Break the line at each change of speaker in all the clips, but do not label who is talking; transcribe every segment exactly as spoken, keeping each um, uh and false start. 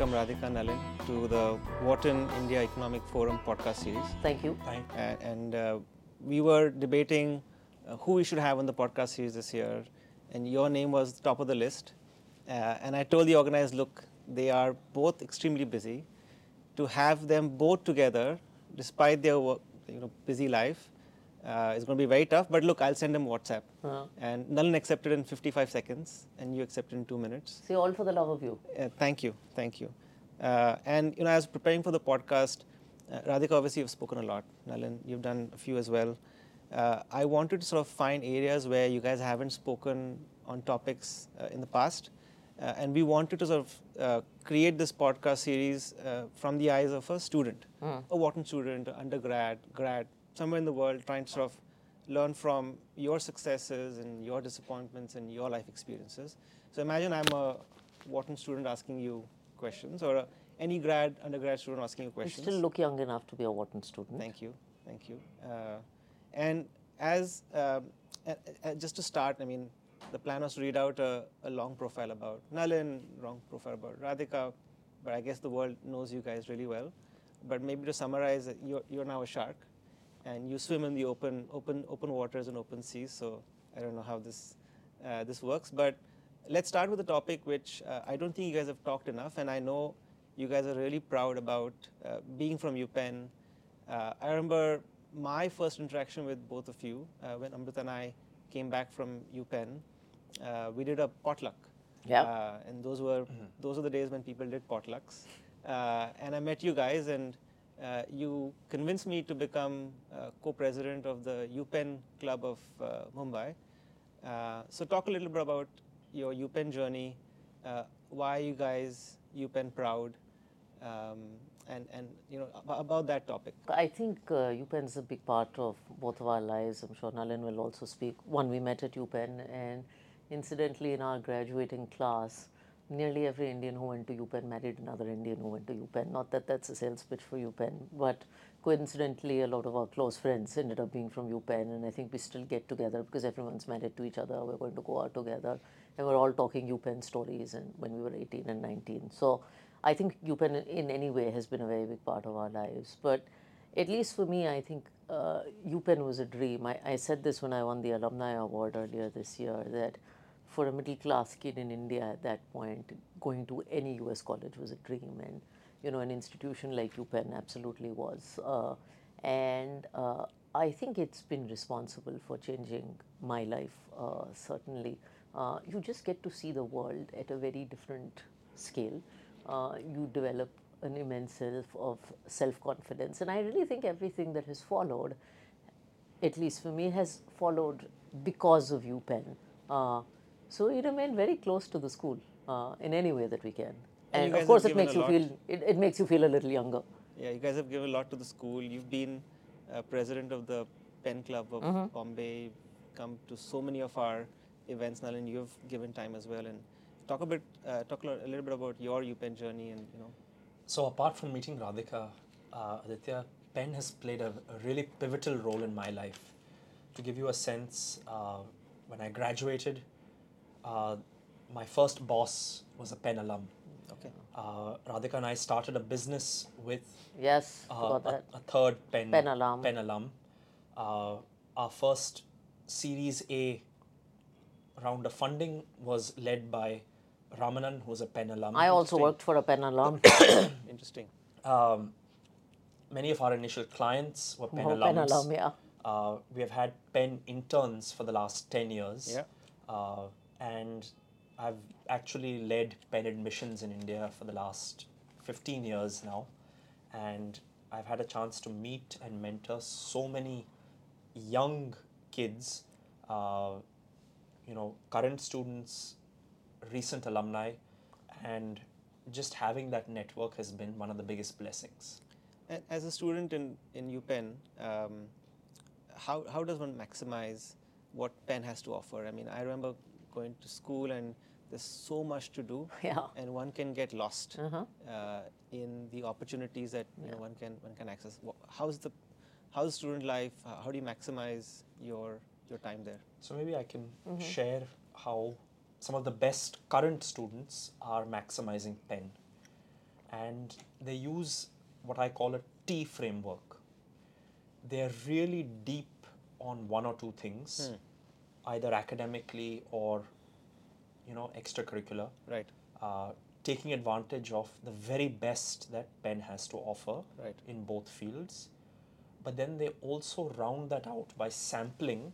welcome Radhika Nalin to the Wharton India Economic Forum podcast series.
Thank you.
Uh, and uh, we were debating uh, who we should have on the podcast series this year, and your name was top of the list. Uh, and I told the organizers, look, they are both extremely busy. To have them both together, despite their work, you know, busy life, uh, is going to be very tough. But look, I'll send them WhatsApp. Uh-huh. And Nalin accepted in fifty-five seconds, and you accepted in two minutes.
See, all for the love of you.
Uh, thank you, thank you. Uh, and you know, I was preparing for the podcast. Uh, Radhika, obviously, you've spoken a lot. Nalin, you've done a few as well. Uh, I wanted to sort of find areas where you guys haven't spoken on topics uh, in the past. Uh, and we wanted to sort of uh, create this podcast series uh, from the eyes of a student, mm. a Wharton student, undergrad, grad, somewhere in the world, trying to sort of learn from your successes and your disappointments and your life experiences. So imagine I'm a Wharton student asking you questions, or a, any grad, undergrad student asking you questions.
You still look young enough to be a Wharton student.
Thank you, thank you. Uh, and as um, uh, uh, just to start, I mean, the plan was to read out a, a long profile about Nalin, long profile about Radhika, but I guess the world knows you guys really well. But maybe to summarize, you're, you're now a shark, and you swim in the open, open, open waters and open seas. So I don't know how this uh, this works, but let's start with a topic which uh, I don't think you guys have talked enough, and I know you guys are really proud about uh, being from UPenn. Uh, I remember my first interaction with both of you uh, when Amrit and I came back from UPenn. Uh, we did a potluck,
yeah,
uh, and those were mm-hmm. those are the days when people did potlucks. Uh, and I met you guys, and uh, you convinced me to become uh, co-president of the UPenn Club of uh, Mumbai. Uh, so talk a little bit about your UPenn journey, uh, why you guys UPenn proud, um, and and you know about that topic.
I think uh, UPenn is a big part of both of our lives. I'm sure Nalin will also speak. One, we met at UPenn, and incidentally, in our graduating class, nearly every Indian who went to UPenn married another Indian who went to UPenn. Not that that's a sales pitch for UPenn, but coincidentally, a lot of our close friends ended up being from UPenn, and I think we still get together because everyone's married to each other. We're going to go out together, and we're all talking UPenn stories and when we were eighteen and nineteen. So I think UPenn in any way has been a very big part of our lives. But at least for me, I think uh, UPenn was a dream. I, I said this when I won the Alumni Award earlier this year, that for a middle-class kid in India at that point, going to any U S college was a dream. And, you know, an institution like UPenn absolutely was. Uh, and uh, I think it's been responsible for changing my life, uh, certainly. Uh, you just get to see the world at a very different scale. Uh, you develop an immense self of self-confidence. And I really think everything that has followed, at least for me, has followed because of UPenn. Uh, so we remain very close to the school uh, in any way that we can. And, and of course, it makes you feel it, it makes you feel a little younger.
Yeah, you guys have given a lot to the school. You've been uh, president of the Pen Club of mm-hmm. Bombay, come to so many of our events, Nalin. You've given time as well, and talk a bit, uh, talk a little bit about your UPenn journey, and you know.
So apart from meeting Radhika, uh, Aditya, Penn has played a, a really pivotal role in my life. To give you a sense, uh, when I graduated, uh, my first boss was a Penn alum.
Okay.
Uh, Radhika and I started a business with
yes,
uh, a, a third Penn,
Penn alum.
Penn alum. Uh, our first Series A round of funding was led by Ramanan, who was a Penn alum.
I also worked for a Penn alum.
Interesting.
Um, many of our initial clients were Penn
oh,
alums.
Penn alum, yeah.
Uh, we have had Penn interns for the last ten years.
Yeah.
Uh, and I've actually led Penn admissions in India for the last fifteen years now. And I've had a chance to meet and mentor so many young kids, uh, you know, current students, recent alumni, and just having that network has been one of the biggest blessings.
And as a student in, in UPenn, um, how, how does one maximize what Penn has to offer? I mean, I remember going to school and there's so much to do,
yeah.
and one can get lost
uh-huh.
uh, in the opportunities that you
yeah.
know one can one can access. How's the how's student life? How do you maximize your your time there?
So maybe I can mm-hmm. share how some of the best current students are maximizing Penn. and they use what I call a T framework. They're really deep on one or two things, either academically or, you know, extracurricular.
Right.
Uh, taking advantage of the very best that Penn has to offer
Right.
in both fields. But then they also round that out by sampling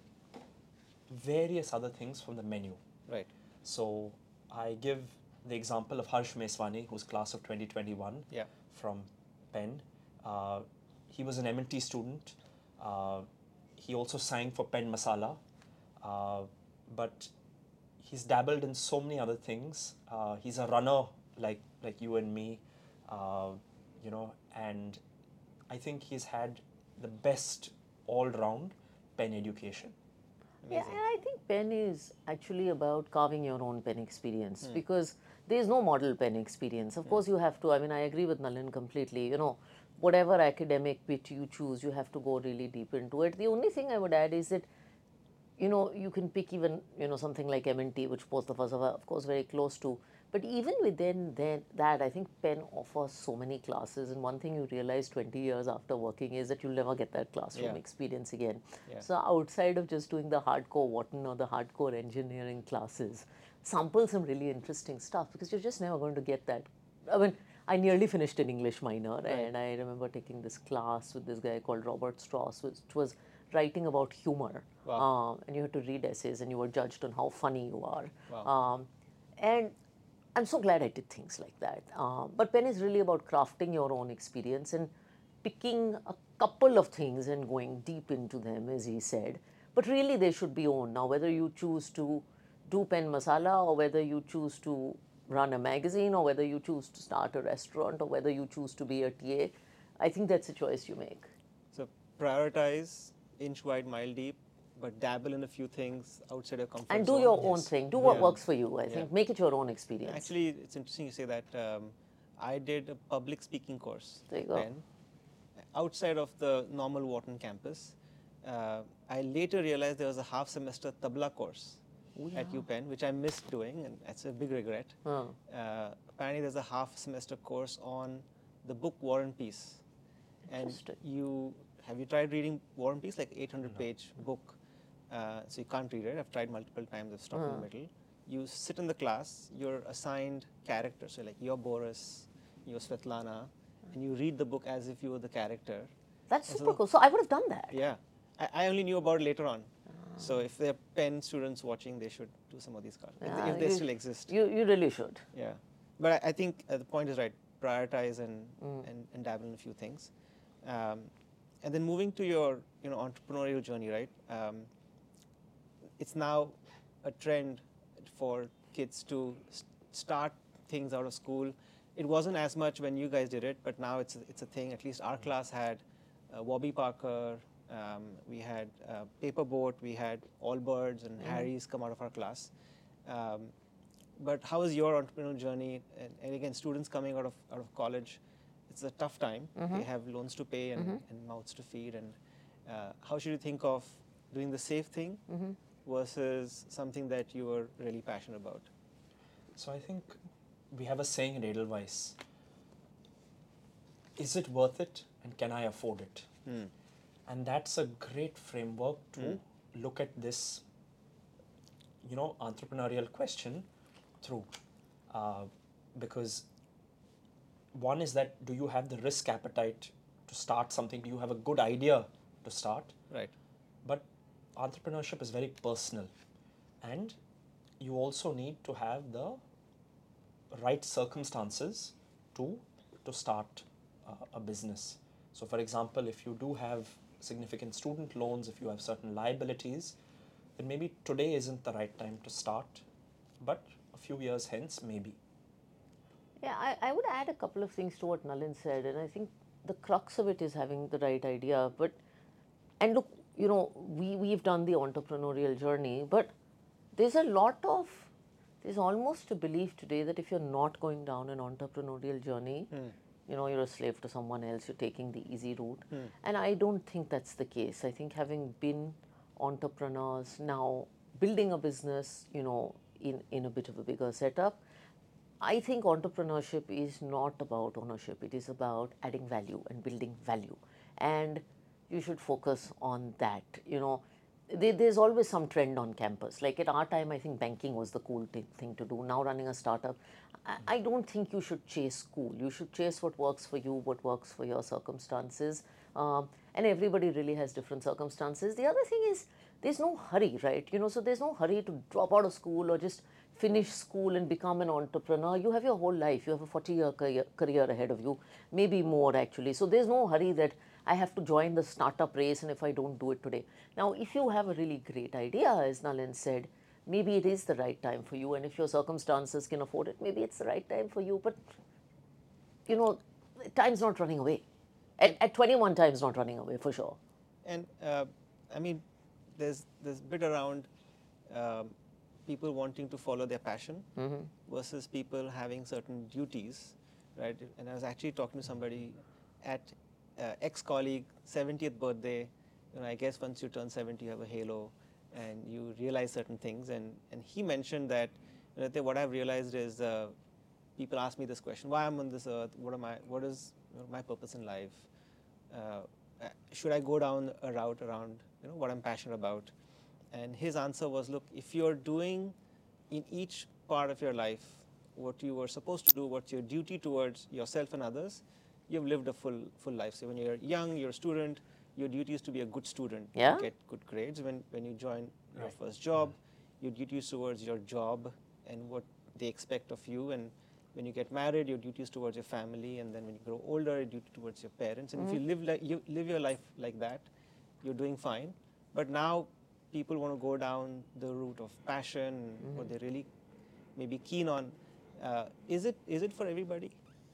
various other things from the menu.
Right.
So I give the example of Harsh Meswani, who's class of twenty twenty-one
Yeah.
from Penn. Uh, he was an M and T student. Uh, he also sang for Penn Masala. Uh, but he's dabbled in so many other things. Uh, he's a runner like like you and me, uh, you know, and I think he's had the best all-round Penn education.
Yeah, and I think Penn is actually about carving your own Penn experience
Hmm.
because there is no model Penn experience. Of course, you have to. I mean, I agree with Nalin completely. You know, whatever academic bit you choose, you have to go really deep into it. The only thing I would add is that, you know, you can pick even, you know, something like M and T, which both of us are, of course, very close to. But even within then that, I think Penn offers so many classes. And one thing you realize twenty years after working is that you'll never get that classroom
Yeah.
experience again.
Yeah.
So outside of just doing the hardcore Wharton or the hardcore engineering classes, sample some really interesting stuff because you're just never going to get that. I mean, I nearly finished an English minor, and I remember taking this class with this guy called Robert Strauss, which was writing about humor.
Wow.
Um, and you had to read essays, and you were judged on how funny you are.
Wow.
Um, and I'm so glad I did things like that. Uh, but Penn is really about crafting your own experience and picking a couple of things and going deep into them, as he said. But really, they should be owned. Now, whether you choose to do Penn Masala or whether you choose to run a magazine or whether you choose to start a restaurant or whether you choose to be a T A, I think that's a choice you make.
So prioritize, inch wide, mile deep, but dabble in a few things outside your comfort
And
zone.
do your own
Yes.
thing. Do what
Yeah.
works for you, I
Yeah.
think. Make it your own experience.
Actually, it's interesting you say that. Um, I did a public speaking course
There you
at
go.
Penn, outside of the normal Wharton campus. Uh, I later realized there was a half semester tabla course at UPenn, which I missed doing, and that's a big regret.
Huh.
Uh, apparently, there's a half semester course on the book War and Peace. And
Interesting.
you have you tried reading War and Peace, like eight hundred page book? Uh, so you can't read it. I've tried multiple times. I've stopped in the middle. You sit in the class. You're assigned characters. So like you're Boris, you're Svetlana, and you read the book as if you were the character.
That's
And so
super
the-
cool. So I would have done that.
Yeah, I, I only knew about it later on. So if there are Penn students watching, they should do some of these cards if,
Yeah,
they, if they
you-
still exist.
You, you really should.
Yeah, but I, I think uh, the point is right. Prioritize and, and, and dabble in a few things, um, and then moving to your you know entrepreneurial journey, right? Um, it's now a trend for kids to s- start things out of school. It wasn't as much when you guys did it, but now it's a, it's a thing. At least our class had uh, Warby Parker. Um, we had uh, Paperboat. We had Allbirds and Harry's come out of our class. Um, but how is your entrepreneurial journey? And, and again, students coming out of out of college, it's a tough time. They have loans to pay and, and mouths to feed. And uh, how should you think of doing the safe thing versus something that you were really passionate about?
So I think we have a saying in Edelweiss, is it worth it and can I afford it?
Hmm.
And that's a great framework to look at this, you know, entrepreneurial question through. Uh, because one is that, do you have the risk appetite to start something? Do you have a good idea to start?
Right.
But entrepreneurship is very personal, and you also need to have the right circumstances to to start uh, a business. So for example, if you do have significant student loans, if you have certain liabilities, then maybe today isn't the right time to start, but a few years hence maybe.
Yeah, I, I would add a couple of things to what Nalin said, and I think the crux of it is having the right idea. But and look, you know, we we've done the entrepreneurial journey, but there's a lot of there's almost a belief today that if you're not going down an entrepreneurial journey, you know, you're a slave to someone else. You're taking the easy route, and I don't think that's the case. I think having been entrepreneurs now, building a business, you know, in in a bit of a bigger setup, I think entrepreneurship is not about ownership. It is about adding value and building value. And you should focus on that. You know, there, there's always some trend on campus. Like at our time, I think banking was the cool thing, thing to do. Now running a startup, I, I don't think you should chase school. You should chase what works for you, what works for your circumstances. Um, and everybody really has different circumstances. The other thing is there's no hurry, right? You know, so there's no hurry to drop out of school or just finish school and become an entrepreneur. You have your whole life. You have a forty year career, career ahead of you, maybe more actually. So there's no hurry that I have to join the startup race and if I don't do it today. Now, if you have a really great idea, as Nalin said, maybe it is the right time for you. And if your circumstances can afford it, maybe it's the right time for you. But, you know, time's not running away. At, at twenty-one, time's not running away for sure.
And uh, I mean, there's this bit around um, people wanting to follow their passion
Mm-hmm.
versus people having certain duties, right? And I was actually talking to somebody at uh, ex-colleague seventieth birthday. You know, I guess once you turn seventy, you have a halo, and you realize certain things. And and he mentioned that, you know, what I've realized is uh, people ask me this question: why I'm on this earth? What am I? What is, you know, my purpose in life? Uh, should I go down a route around, you know, what I'm passionate about? And his answer was, look, if you're doing in each part of your life what you were supposed to do, what's your duty towards yourself and others, you've lived a full full life. So when you're young, you're a student, your duty is to be a good student,
Yeah.
to get good grades. When when you join your
Right.
first job, your duty is towards your job and what they expect of you. And when you get married, your duty is towards your family. And then when you grow older, your duty towards your parents. And
Mm-hmm.
if you live like you live your life like that, you're doing fine. But now people want to go down the route of passion,
Mm-hmm.
what they're really maybe keen on. Uh, is it is it for everybody?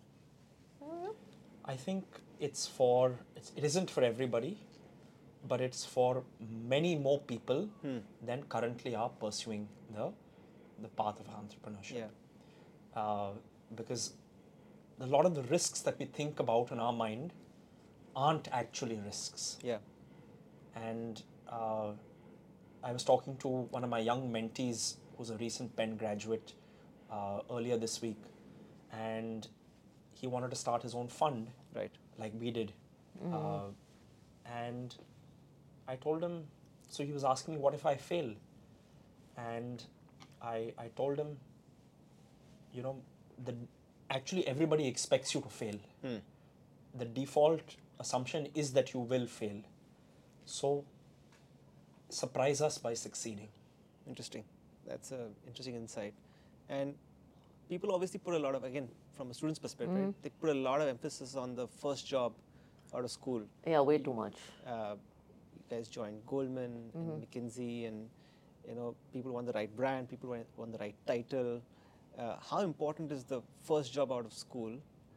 I think it's for, it's, it isn't for everybody, but it's for many more people
Hmm.
than currently are pursuing the, the path of entrepreneurship.
Yeah.
Uh, because a lot of the risks that we think about in our mind aren't actually risks.
Yeah.
And uh, I was talking to one of my young mentees who's a recent Penn graduate uh, earlier this week, and he wanted to start his own fund
Right.
like we did. Uh, and I told him, so he was asking me, what if I fail? And I, I told him, you know, the, actually everybody expects you to fail.
Hmm.
The default assumption is that you will fail. So surprise us by succeeding.
Interesting. That's an interesting insight. And people obviously put a lot of, again, from a student's perspective,
Mm-hmm.
right, they put a lot of emphasis on the first job out of school.
Yeah, way too much.
Uh, you guys joined Goldman
Mm-hmm.
and McKinsey, and you know, people want the right brand, people want, want the right title. Uh, how important is the first job out of school?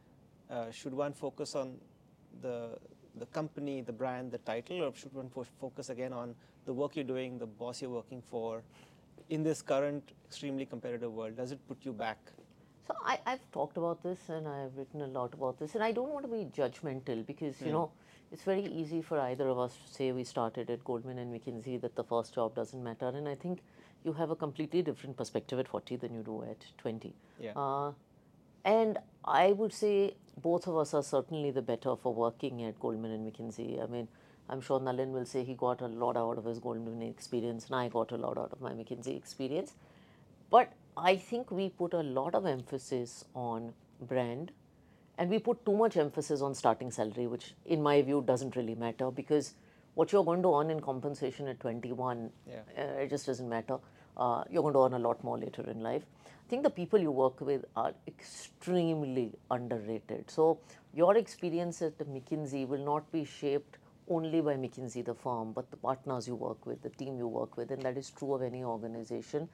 Uh, should one focus on the the company, the brand, the title, or should one fo- focus again on the work you're doing, the boss you're working for, in this current extremely competitive world? Does it put you back?
So I, I've talked about this and I've written a lot about this, and I don't want to be judgmental because, you know, it's very easy for either of us to say we started at Goldman and McKinsey that the first job doesn't matter. And I think you have a completely different perspective at forty than you do at twenty.
Yeah.
Uh, and I would say both of us are certainly the better for working at Goldman and McKinsey. I mean, I'm sure Nalin will say he got a lot out of his Goldman experience, and I got a lot out of my McKinsey experience. But I think we put a lot of emphasis on brand, and we put too much emphasis on starting salary, which in my view doesn't really matter, because what you're going to earn in compensation at twenty-one,
Yeah.
uh, it just doesn't matter. Uh, you're going to earn a lot more later in life. I think the people you work with are extremely underrated. So your experience at McKinsey will not be shaped only by McKinsey, the firm, but the partners you work with, the team you work with, and that is true of any organization.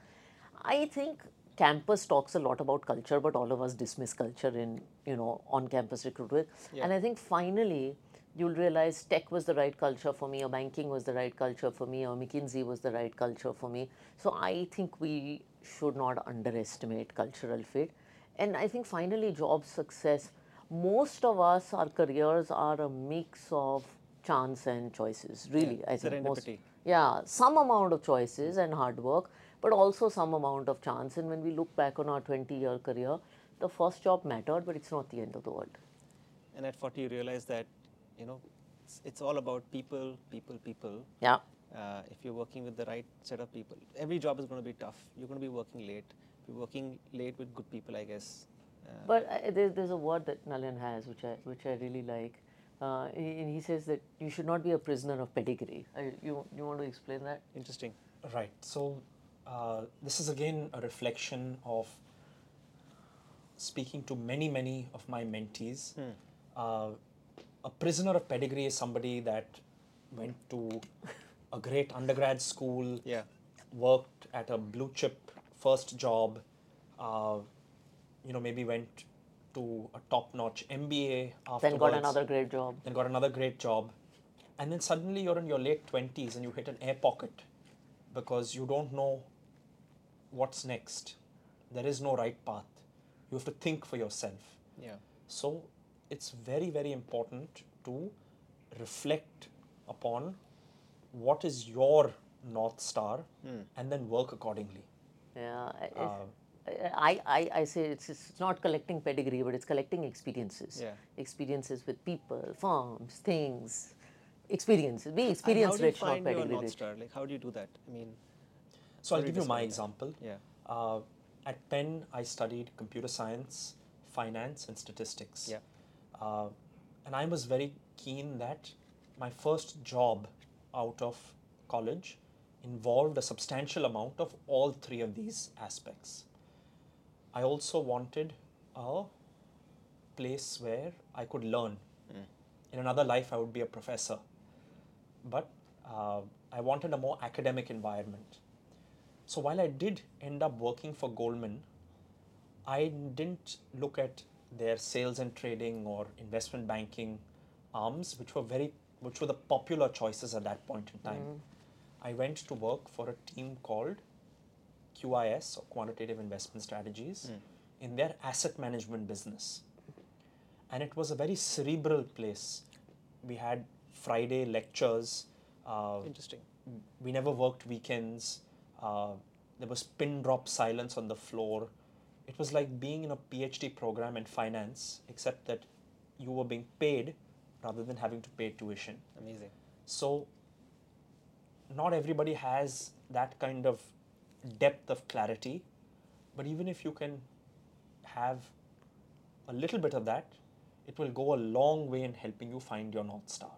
I think campus talks a lot about culture, but all of us dismiss culture in, you know, on-campus recruitment.
Yeah.
And I think finally you'll realize tech was the right culture for me, or banking was the right culture for me, or McKinsey was the right culture for me. So I think we should not underestimate cultural fit. And I think finally job success, most of us, our careers are a mix of chance and choices, really.
Yeah,
I think most,
serendipity.
yeah, some amount of choices and hard work, but also some amount of chance. And when we look back on our twenty year career, the first job mattered, but it's not the end of the world.
And at forty, you realize that, you know, it's, it's all about people, people, people.
Yeah.
Uh, if you're working with the right set of people, every job is going to be tough. You're going to be working late. If you're working late with good people, I guess. Uh,
But uh, there, there's a word that Nalin has, which I which I really like. Uh, and he says that you should not be a prisoner of pedigree. Uh, you you want to explain that?
interesting.
Right. So uh, this is again a reflection of speaking to many, many of my mentees.
Hmm.
Uh, a prisoner of pedigree is somebody that went to a great undergrad school,
Yeah.
worked at a blue chip first job, uh, you know, maybe went to a top notch M B A afterwards.
Then got another great job.
Then got another great job. And then suddenly you're in your late twenties and you hit an air pocket because you don't know what's next. There is no right path. You have to think for yourself.
Yeah.
So it's very, very important to reflect upon what is your North Star
Hmm.
and then work accordingly.
Yeah. I-
Uh,
I, I, I say it's, it's not collecting pedigree, but it's collecting experiences.
Yeah.
Experiences with people, firms, things, experiences. Be
And how
experience
do you
rich, not
find your
pedigree
North
rich.
Star? Like, how do you do that? I mean,
So
How
I'll
do you
give you my
discover that?
example.
yeah.
Uh, at Penn, I studied computer science, finance, and statistics.
Yeah.
Uh, and I was very keen that my first job out of college involved a substantial amount of all three of these aspects. I also wanted a place where I could learn.
Mm.
In another life, I would be a professor. But uh, I wanted a more academic environment. So while I did end up working for Goldman, I didn't look at their sales and trading or investment banking arms, which were very, which were the popular choices at that point in time. I went to work for a team called Q I S, or Quantitative Investment Strategies, in their asset management business. And it was a very cerebral place. We had Friday lectures. Uh,
Interesting.
we never worked weekends. Uh, there was pin drop silence on the floor. It was like being in a PhD program in finance, except that you were being paid rather than having to pay tuition.
Amazing.
So, not everybody has that kind of depth of clarity, but even if you can have a little bit of that, it will go a long way in helping you find your North Star.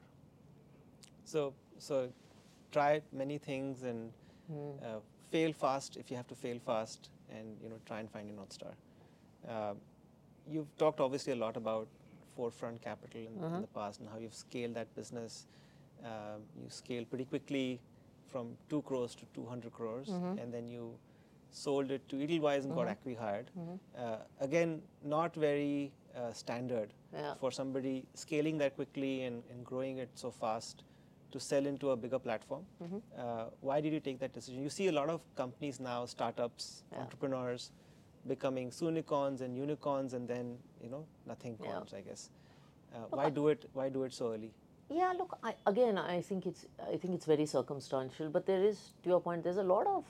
So, so try many things and uh, fail fast if you have to fail fast, and you know, try and find your North Star. Uh, you've talked obviously a lot about Forefront Capital in, in the past and how you've scaled that business. Uh, you scaled pretty quickly from two crores to two hundred crores, and then you sold it to Edelweiss and got acqui-hired. Uh, again, not very uh, standard
Yeah.
for somebody scaling that quickly and, and growing it so fast to sell into a bigger platform. Uh, why did you take that decision? You see a lot of companies now, startups,
Yeah.
entrepreneurs, becoming soonicorns and unicorns, and then you know nothing
Yeah.
corns, I guess. Uh, why do it? Why do it so early?
Yeah, look, I, again, I think it's I think it's very circumstantial, but there is, to your point, there's a lot of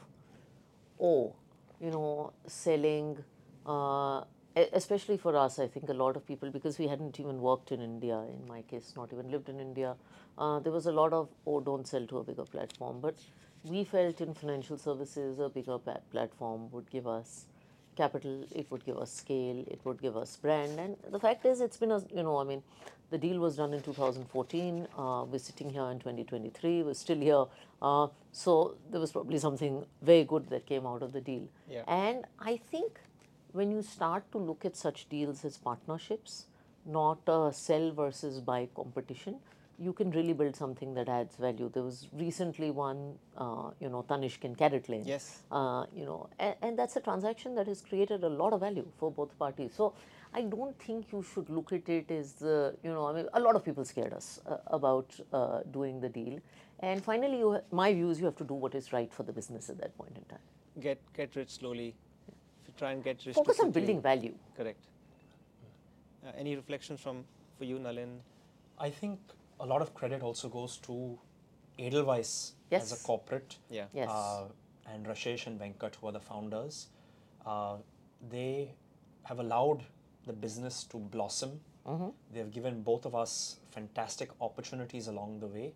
oh, you know, selling, uh, e- especially for us. I think a lot of people, because we hadn't even worked in India. In my case, not even lived in India. Uh, there was a lot of oh, don't sell to a bigger platform. But we felt in financial services, a bigger pa- platform would give us capital, it would give us scale, it would give us brand. And the fact is, it's been a, you know, I mean, the deal was done in two thousand fourteen. Uh, we're sitting here in twenty twenty-three. We're still here. Uh, so there was probably something very good that came out of the deal.
Yeah.
And I think when you start to look at such deals as partnerships, not a sell versus buy competition, you can really build something that adds value. There was recently one, uh, you know, Tanishq and Carrot Lane.
Yes.
Uh, you know, and, and that's a transaction that has created a lot of value for both parties. So I don't think you should look at it as the, you know, I mean, a lot of people scared us uh, about uh, doing the deal. And finally, you, ha- my view is you have to do what is right for the business at that point in time.
Get get rich slowly. If you try and get rich,
Focus
too
on
quickly-
building value.
Correct. Uh, any reflections from for you, Nalin?
I think a lot of credit also goes to Edelweiss as
Yes.
a corporate.
Yeah.
Yes.
Uh, and Rashesh and Venkat, who are the founders. Uh, they have allowed the business to blossom. Mm-hmm. They've given both of us fantastic opportunities along the way.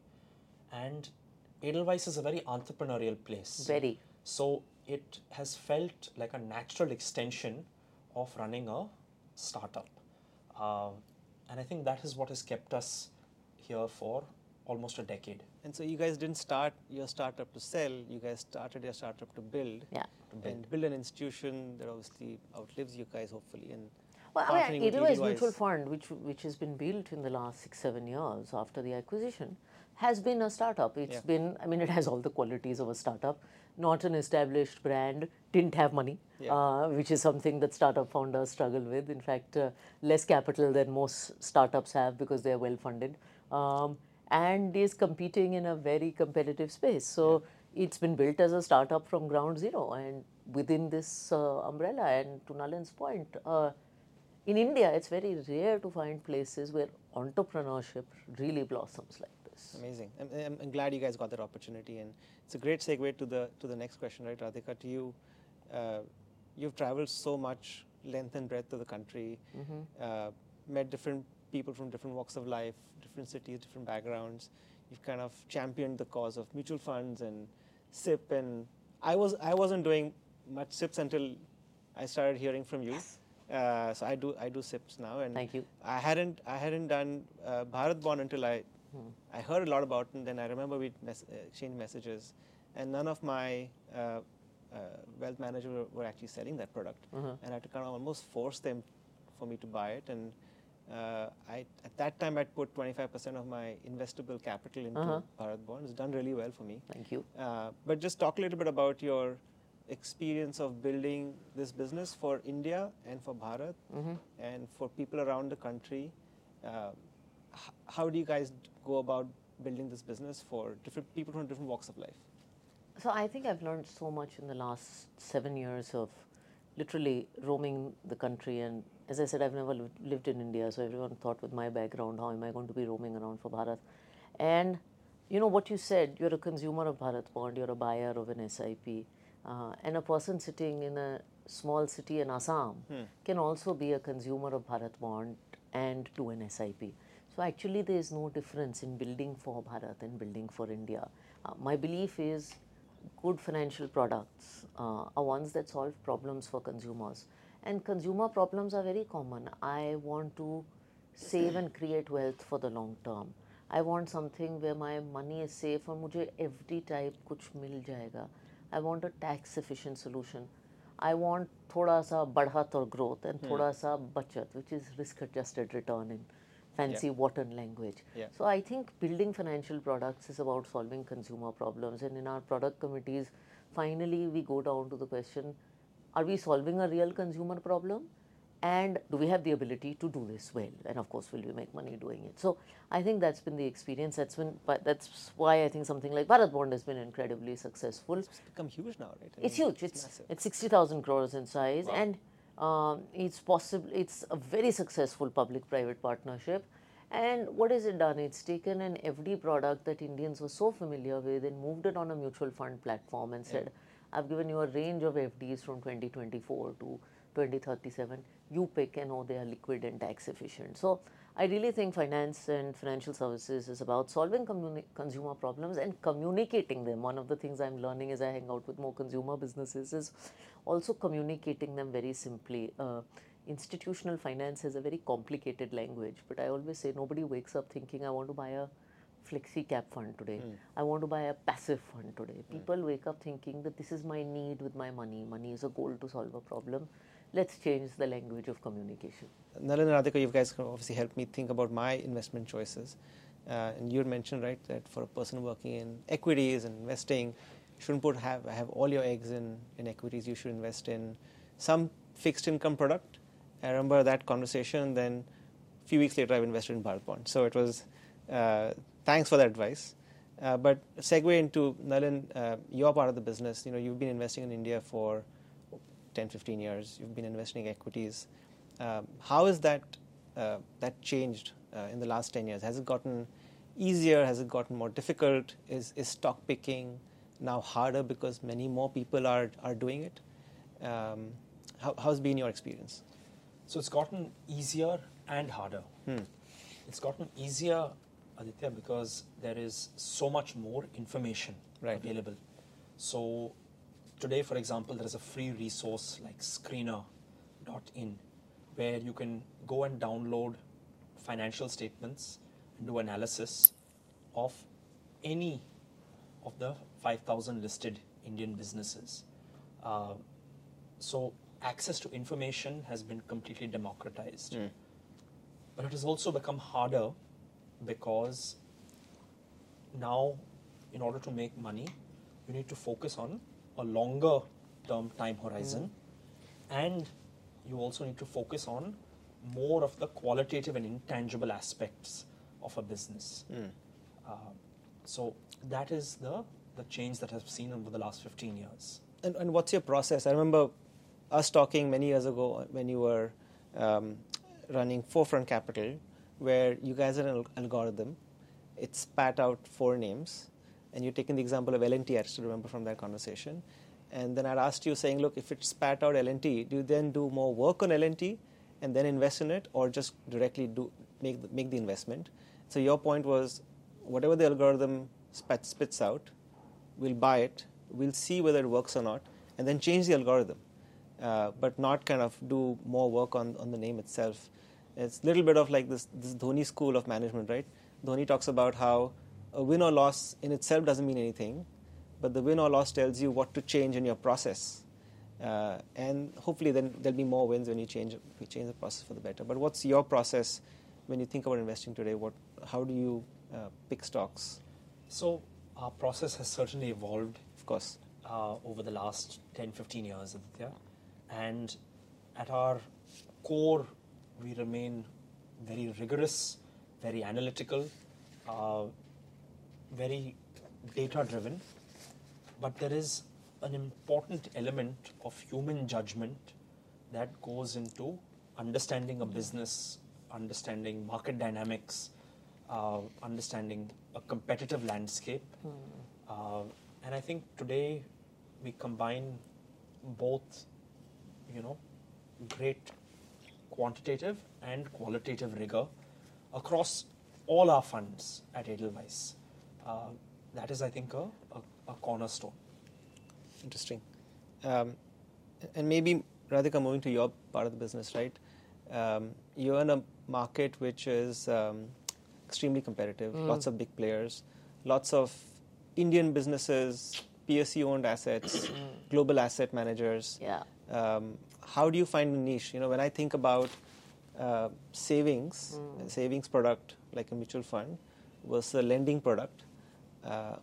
And Edelweiss is a very entrepreneurial place.
Very.
So it has felt like a natural extension of running a startup. Uh, and I think that is what has kept us here for almost a decade.
And so you guys didn't start your startup to sell, you guys started your startup to build.
Yeah.
To build.
And build an institution that obviously outlives you guys, hopefully. And
Well, I
partnering
mean,
with
Edelweiss
Edelweiss.
Mutual Fund, which which has been built in the last six, seven years after the acquisition, has been a startup. It's
Yeah.
been, I mean, it has all the qualities of a startup. Not an established brand, didn't have money,
Yeah.
uh, which is something that startup founders struggle with. In fact, uh, less capital than most startups have because they're well funded, um, and is competing in a very competitive space. So it's been built as a startup from ground zero, and within this uh, umbrella. And to Nalin's point, uh, in India, it's very rare to find places where entrepreneurship really blossoms like this.
Amazing. I'm, I'm, I'm glad you guys got that opportunity, and it's a great segue to the to the next question, right, Radhika? To you, uh, you've traveled so much length and breadth of the country,
Mm-hmm.
uh, met different people from different walks of life, different cities, different backgrounds. You've kind of championed the cause of mutual funds and S I P, and I was I wasn't doing much S I Ps until I started hearing from you. Uh, so I do I do S I Ps now, and
Thank you.
I hadn't I hadn't done uh, Bharat Bond until I
Hmm.
I heard a lot about it, and then I remember we mes- uh, exchanged messages, and none of my uh, uh, wealth managers were, were actually selling that product,
Uh-huh.
and I had to kind of almost force them for me to buy it. And uh, I at that time I'd put twenty-five percent of my investable capital into
Uh-huh.
Bharat Bond. It's done really well for me.
Thank you.
Uh, but just talk a little bit about your experience of building this business for India and for Bharat
Mm-hmm.
and for people around the country. Uh, h- how do you guys go about building this business for different people from different walks of life?
So I think I've learned so much in the last seven years of literally roaming the country. And as I said, I've never li- lived in India, so everyone thought with my background, how am I going to be roaming around for Bharat? And you know what you said, you're a consumer of Bharat Bond, you're a buyer of an S I P, uh, and a person sitting in a small city in Assam can also be a consumer of Bharat Bond and do an S I P. So actually there is no difference in building for Bharat and building for India. Uh, my belief is good financial products uh, are ones that solve problems for consumers. And consumer problems are very common. I want to save and create wealth for the long term. I want something where my money is safe और मुझे F D type कुछ मिल जाएगा. I want a tax efficient solution. I want थोड़ा सा बढ़त और growth and थोड़ा सा बचत, which is risk adjusted return in fancy Wharton language.
Yeah.
So I think building financial products is about solving consumer problems, and in our product committees, finally we go down to the question, are we solving a real consumer problem? And do we have the ability to do this well? And of course, will we make money doing it? So I think that's been the experience. That's been, but that's why I think something like Bharat Bond has been incredibly successful.
It's become huge now, right? I
It's
mean,
huge. It's
massive.
it's sixty thousand crores in size,
Wow.
and um, it's possible. It's a very successful public-private partnership. And what has it done? It's taken an F D product that Indians were so familiar with and moved it on a mutual fund platform and said, "I've given you a range of F Ds from twenty twenty-four to twenty thirty-seven. You pick, and oh, they are liquid and tax efficient." So I really think finance and financial services is about solving communi- consumer problems and communicating them. One of the things I'm learning as I hang out with more consumer businesses is also communicating them very simply. Uh, institutional finance has a very complicated language, but I always say nobody wakes up thinking, I want to buy a flexi cap fund today. I want to buy a passive fund today. People wake up thinking that this is my need with my money. Money is a goal to solve a problem. Let's change the language of communication.
Nalin and Radhika, you guys can obviously help me think about my investment choices. Uh, and you had mentioned, right, that for a person working in equities and investing, you shouldn't put have have all your eggs in, in equities. You should invest in some fixed income product. I remember that conversation. Then a few weeks later, I've invested in Bharat Bond. So it was, uh, thanks for that advice. Uh, but segue into, Nalin, uh, you're part of the business. You know, you've been investing in India for ten, fifteen years. You've been investing in equities. Um, how has that uh, that changed uh, in the last ten years? Has it gotten easier? Has it gotten more difficult? Is is stock picking now harder because many more people are are doing it? Um, how how's been your experience?
So it's gotten easier and harder.
Hmm.
It's gotten easier, Aditya, because there is so much more information
Right.
available. So today, for example, there is a free resource like screener dot in where you can go and download financial statements and do analysis of any of the five thousand listed Indian businesses. Uh, so access to information has been completely democratized.
Mm.
But it has also become harder because now, in order to make money, you need to focus on a longer term time horizon, and you also need to focus on more of the qualitative and intangible aspects of a business.
Mm.
Uh, so that is the, the change that I've seen over the last fifteen years.
And, and what's your process? I remember us talking many years ago when you were um, running Forefront Capital, where you guys had an al- algorithm. It spat out four names, and you're taking the example of L and T, I still remember from that conversation. And then I'd asked you, saying, look, if it spat out L and T, do you then do more work on L and T and then invest in it, or just directly do make the, make the investment? So your point was, whatever the algorithm spat, spits out, we'll buy it, we'll see whether it works or not, and then change the algorithm, uh, but not kind of do more work on, on the name itself. It's a little bit of like this, this Dhoni school of management, right? Dhoni talks about how a win or loss in itself doesn't mean anything, but the win or loss tells you what to change in your process. Uh, and hopefully then there'll be more wins when you change, you change the process for the better. But what's your process when you think about investing today? What, how do you uh, pick stocks?
So our process has certainly evolved
Of course.
uh, over the last ten, fifteen years, Aditya. And at our core, we remain very rigorous, very analytical, uh, very data-driven. But there is an important element of human judgment that goes into understanding a business, understanding market dynamics, uh, understanding a competitive landscape. Uh, and I think today we combine both, you know, great quantitative and qualitative rigor across all our funds at Edelweiss. Uh, that is, I think, a, a, a cornerstone.
Interesting. Um, and maybe, Radhika, moving to your part of the business, right? Um, you're in a market which is um, extremely competitive,
Mm.
lots of big players, lots of Indian businesses, P S U-owned assets, global asset managers.
Yeah.
Um, how do you find a niche? You know, when I think about uh, savings,
Mm.
a savings product like a mutual fund versus a lending product, uh,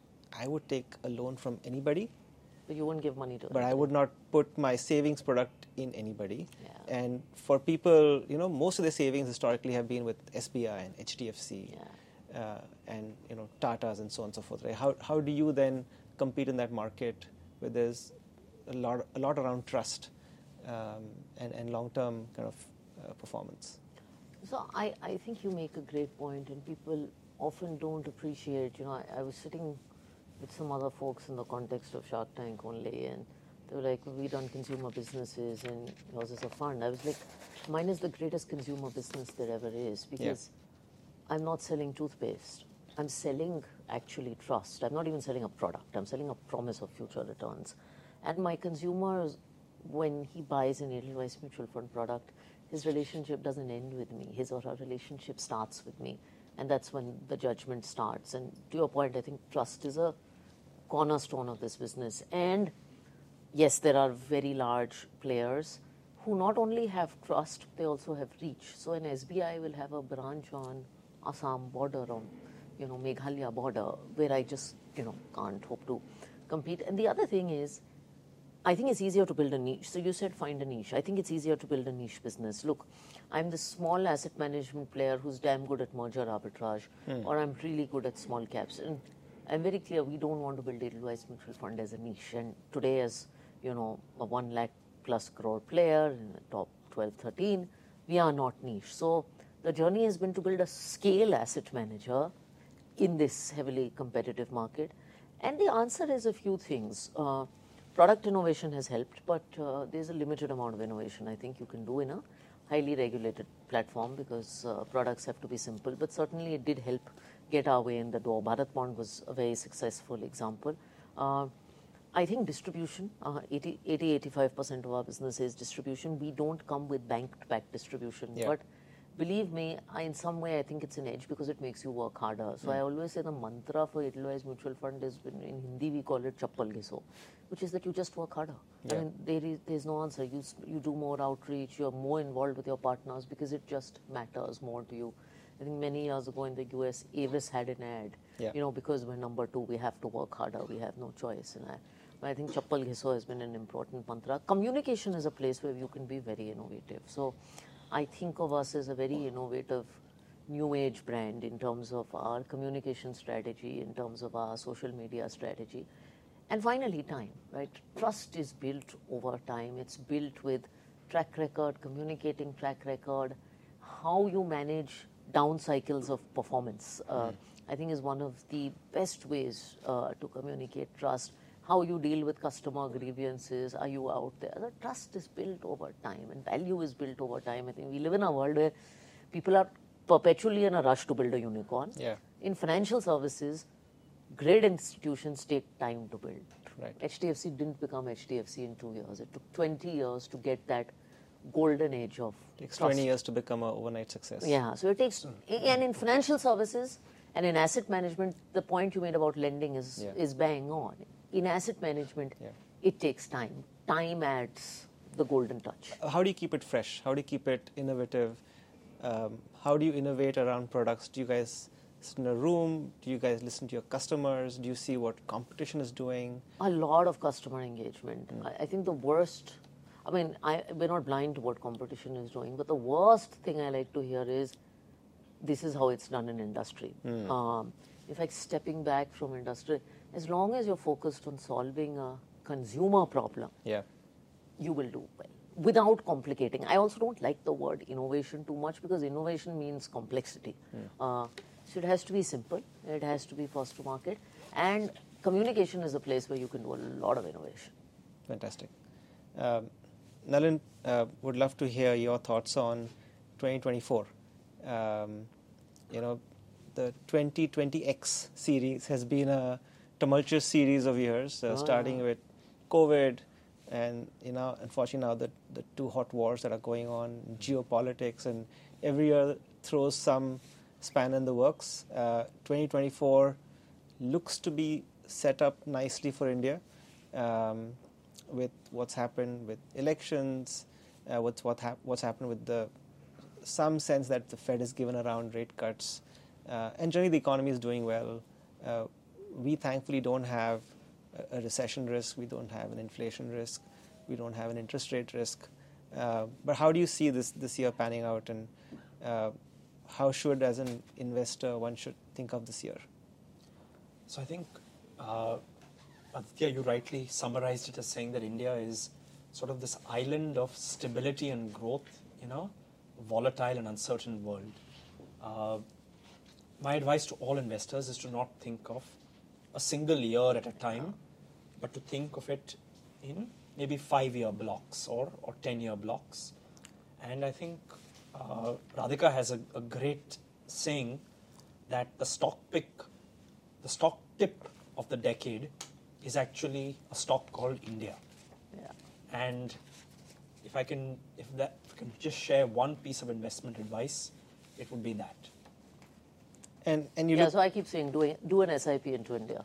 I would take a loan from anybody,
But you won't give money to
but I
anybody.
would not put my savings product in anybody.
Yeah.
And for people, you know, most of their savings historically have been with S B I and H D F C
Yeah.
uh, and, you know, Tatas and so on and so forth. Right? How how do you then compete in that market where there's a lot a lot around trust um, and and long term kind of uh, performance?
So I, I think you make a great point, and people often don't appreciate. You know, I, I was sitting with some other folks in the context of Shark Tank only, and they were like, well, we run consumer businesses and yours is a fund. I was like, mine is the greatest consumer business there ever is, because I'm not selling toothpaste. I'm selling actually trust. I'm not even selling a product. I'm selling a promise of future returns. And my consumers, when he buys an Edelweiss mutual fund product, his relationship doesn't end with me. His or her relationship starts with me. And that's when the judgment starts. And to your point, I think trust is a cornerstone of this business. And yes, there are very large players who not only have trust, they also have reach. So an S B I will have a branch on Assam border, on, you know, Meghalaya border, where I just, you know, can't hope to compete. And the other thing is, I think it's easier to build a niche. So you said find a niche. I think it's easier to build a niche business. Look, I'm the small asset management player who's damn good at merger arbitrage, or I'm really good at small caps. And I'm very clear, we don't want to build Edelweiss Mutual Fund as a niche. And today, as you know, a one lakh plus crore player in the top twelve, thirteen, we are not niche. So the journey has been to build a scale asset manager in this heavily competitive market. And the answer is a few things. Uh, product innovation has helped, but uh, there's a limited amount of innovation I think you can do in a highly regulated platform because uh, products have to be simple, but certainly it did help get our way in the door. Bharat Bond was a very successful example. Uh, I think distribution, uh, eighty, eighty-five percent of our business is distribution. We don't come with banked-back distribution,
Yeah.
but believe me, I, in some way I think it's an edge because it makes you work harder. So I always say the mantra for Edelweiss Mutual Fund is, in, in Hindi we call it chappal ghiso, which is that you just work harder.
Yeah.
I mean, there is there's no answer. You s- you do more outreach, you're more involved with your partners because it just matters more to you. I think many years ago in the U S, Avis had an ad,
Yeah.
you know, because we're number two, we have to work harder, we have no choice. And I, I think chappal ghiso has been an important mantra. Communication is a place where you can be very innovative. So I think of us as a very innovative new age brand in terms of our communication strategy, in terms of our social media strategy. And finally, time, right? Trust is built over time. It's built with track record, communicating track record, how you manage down cycles of performance. Uh, I think is one of the best ways uh, to communicate trust. How you deal with customer grievances, are you out there? The trust is built over time and value is built over time. I think we live in a world where people are perpetually in a rush to build a unicorn.
Yeah.
In financial services, great institutions take time to build.
Right.
H D F C didn't become H D F C in two years. It took twenty years to get that golden age of
Takes
trust.
twenty years to become an overnight success.
Yeah, so it takes, and in financial services and in asset management, the point you made about lending is,
Yeah.
is bang on. In asset management,
Yeah.
it takes time. Time adds the golden touch.
How do you keep it fresh? How do you keep it innovative? Um, how do you innovate around products? Do you guys sit in a room? Do you guys listen to your customers? Do you see what competition is doing?
A lot of customer engagement. I, I think the worst, I mean, I, we're not blind to what competition is doing, but the worst thing I like to hear is, this is how it's done in industry. Um, in fact, stepping back from industry, as long as you're focused on solving a consumer problem,
Yeah.
you will do well without complicating. I also don't like the word innovation too much because innovation means complexity. Uh, so it has to be simple, it has to be first to market, and communication is a place where you can do a lot of innovation.
Fantastic. Um, Nalin, uh, would love to hear your thoughts on twenty twenty-four. Um, you know, the twenty twenty X series has been a tumultuous series of years, uh,
Oh,
starting
yeah.
with COVID and, you know, unfortunately now the, the two hot wars that are going on, geopolitics, and every year throws some span in the works. Uh, twenty twenty-four looks to be set up nicely for India. Um, with what's happened with elections, uh, what's what hap- what's happened with the some sense that the Fed has given around rate cuts, uh, and generally the economy is doing well. Uh, we thankfully don't have a, a recession risk. We don't have an inflation risk. We don't have an interest rate risk. Uh, but how do you see this this year panning out, and uh, how should, as an investor, one should think of this year?
So I think, uh, Aditya, you rightly summarized it as saying that India is sort of this island of stability and growth in a volatile and uncertain world. Uh, my advice to all investors is to not think of a single year at a time, but to think of it in maybe five-year blocks or, or ten-year blocks. And I think uh, Radhika has a, a great saying that the stock pick, the stock tip of the decade is actually a stock called India.
Yeah.
And if I can, if that, if I can just share one piece of investment advice, it would be that.
And and you
Yeah,
look,
so I keep saying, do, do an S I P into India.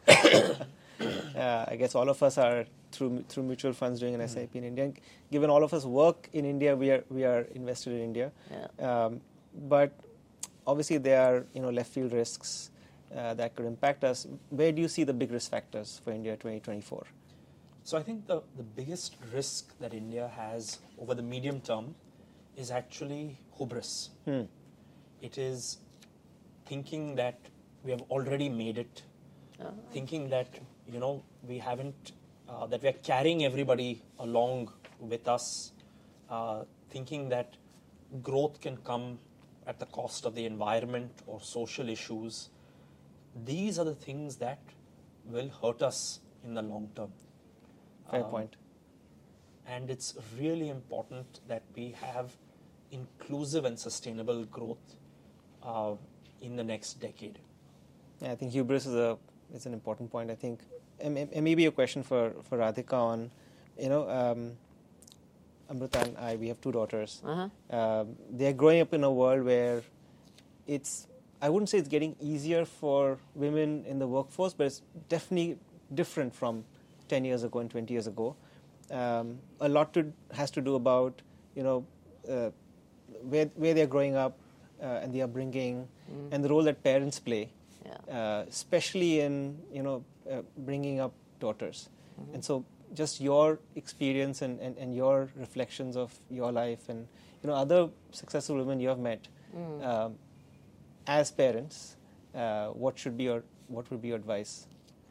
uh, I guess all of us are through through mutual funds doing an S I P in India. And given all of us work in India, we are we are invested in India.
Yeah.
Um, but obviously there are, you know, left field risks uh, that could impact us. Where do you see the big risk factors for India twenty twenty-four?
So I think the, the biggest risk that India has over the medium term is actually hubris.
Hmm.
It is thinking that we have already made it,
Uh,
thinking that, you know, we haven't, uh, that we are carrying everybody along with us, uh, thinking that growth can come at the cost of the environment or social issues. These are the things that will hurt us in the long term.
Fair
Um,
point.
And it's really important that we have inclusive and sustainable growth uh, in the next decade.
Yeah, I think hubris is a is an important point. I think, and, and maybe a question for, for Radhika on, you know, um, Amrita and I, we have two daughters.
Uh-huh.
Um, they're growing up in a world where it's, I wouldn't say it's getting easier for women in the workforce, but it's definitely different from ten years ago and twenty years ago. Um, a lot to, has to do about, you know, uh, where, where they're growing up uh, and the upbringing
Mm.
and the role that parents play.
Yeah.
Uh, especially in, you know, uh, bringing up daughters.
Mm-hmm.
And so just your experience and, and, and your reflections of your life and, you know, other successful women you have met
Mm.
um, as parents, uh, what should be your, what would be your advice?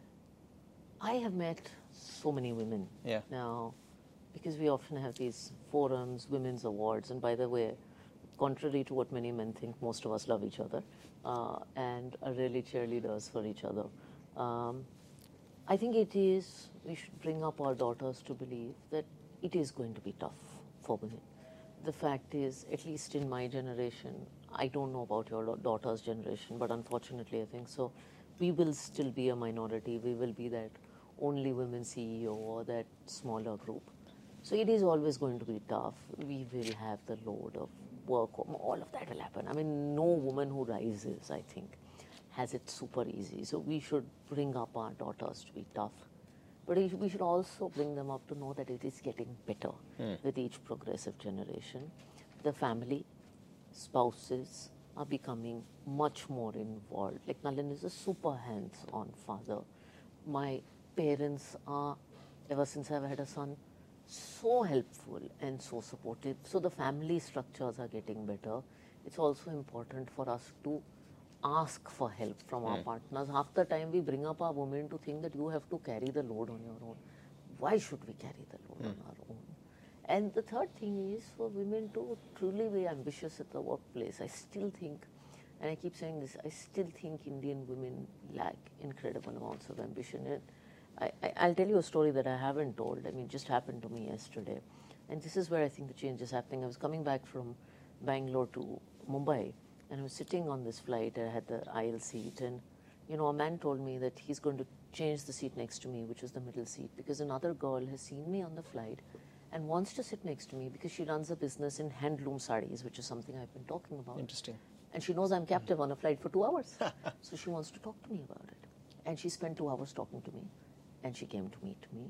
I have met so many women
Yeah.
now, because we often have these forums, women's awards, and by the way, contrary to what many men think, most of us love each other uh, and are really cheerleaders for each other. Um, I think it is, we should bring up our daughters to believe that it is going to be tough for women. The fact is, at least in my generation, I don't know about your daughter's generation, but unfortunately I think so, we will still be a minority. We will be that only women C E O or that smaller group. So it is always going to be tough. We will have the load of work, all of that will happen. I mean, no woman who rises, I think, has it super easy. So we should bring up our daughters to be tough. But we should also bring them up to know that it is getting better
Mm.
with each progressive generation. The family, spouses are becoming much more involved. Like Nalin is a super hands-on father. My parents are, ever since I've had a son, so helpful and so supportive. So the family structures are getting better. It's also important for us to ask for help from our
Mm.
partners. Half the time we bring up our women to think that you have to carry the load on your own. Why should we carry the load
Mm.
on our own? And the third thing is for women to truly be ambitious at the workplace. I still think, and I keep saying this, I still think Indian women lack incredible amounts of ambition. And I, I, I'll tell you a story that I haven't told. I mean, it just happened to me yesterday. And this is where I think the change is happening. I was coming back from Bangalore to Mumbai, and I was sitting on this flight. I had the aisle seat, and you know, a man told me that he's going to change the seat next to me, which was the middle seat, because another girl has seen me on the flight and wants to sit next to me because she runs a business in handloom sarees, which is something I've been talking about.
Interesting.
And she knows I'm captive on a flight for two hours. So she wants to talk to me about it. And she spent two hours talking to me. And she came to meet me.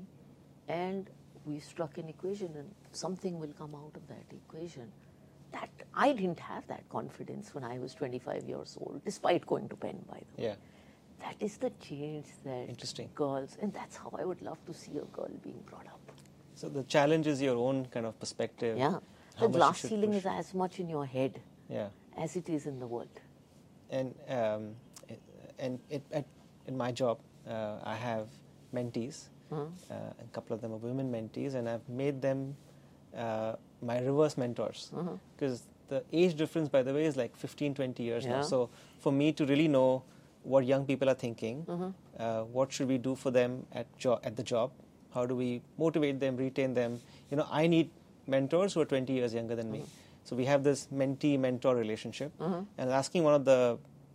And we struck an equation, and something will come out of that equation. That I didn't have that confidence when I was twenty-five years old, despite going to Penn, by the way.
Yeah.
That is the change that
Interesting.
girls, and that's how I would love to see a girl being brought up.
So the challenge is your own kind of perspective.
Yeah.
How
The
much you
glass
should
ceiling
push.
is as much in your head
Yeah.
as it is in the world.
And um, and it, at, in my job, uh, I have mentees.
Huh?
Uh, a couple of them are women mentees, and I've made them uh, my reverse mentors.
Uh-huh.
Because the age difference, by the way, is like fifteen, twenty years now.
Yeah.
So for me to really know what young people are thinking,
Uh-huh.
uh, what should we do for them at, jo- at the job, how do we motivate them, retain them. You know, I need mentors who are twenty years younger than me. So we have this mentee-mentor relationship.
Uh-huh.
And I was asking one of the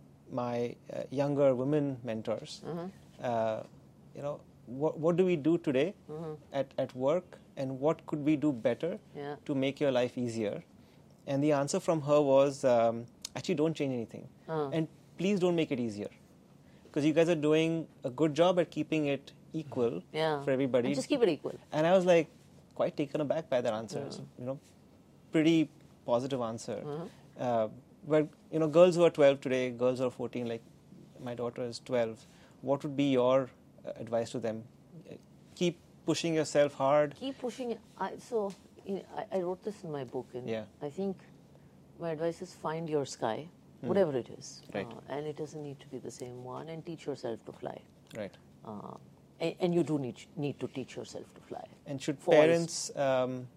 my uh, younger women mentors,
Uh-huh.
uh, you know, what, what do we do today
Uh-huh.
at, at work, and what could we do better
Yeah.
to make your life easier? And the answer from her was, um, actually, don't change anything.
Uh.
And please don't make it easier. Because you guys are doing a good job at keeping it equal
Yeah.
for everybody.
And just keep it equal.
And I was like, quite taken aback by that answer. It's, you know, pretty positive answer.
Uh-huh.
Uh, but, you know, girls who are twelve today, girls who are fourteen, like my daughter is twelve, what would be your uh, advice to them? Uh, Keep pushing yourself hard.
Keep pushing it. I, so you know, I, I wrote this in my book, and
Yeah.
I think my advice is find your sky, whatever it is.
Right.
Uh, and it doesn't need to be the same one, and teach yourself to fly.
Right.
Uh, and, and you do need, need to teach yourself to fly.
And should
For all
parents, um,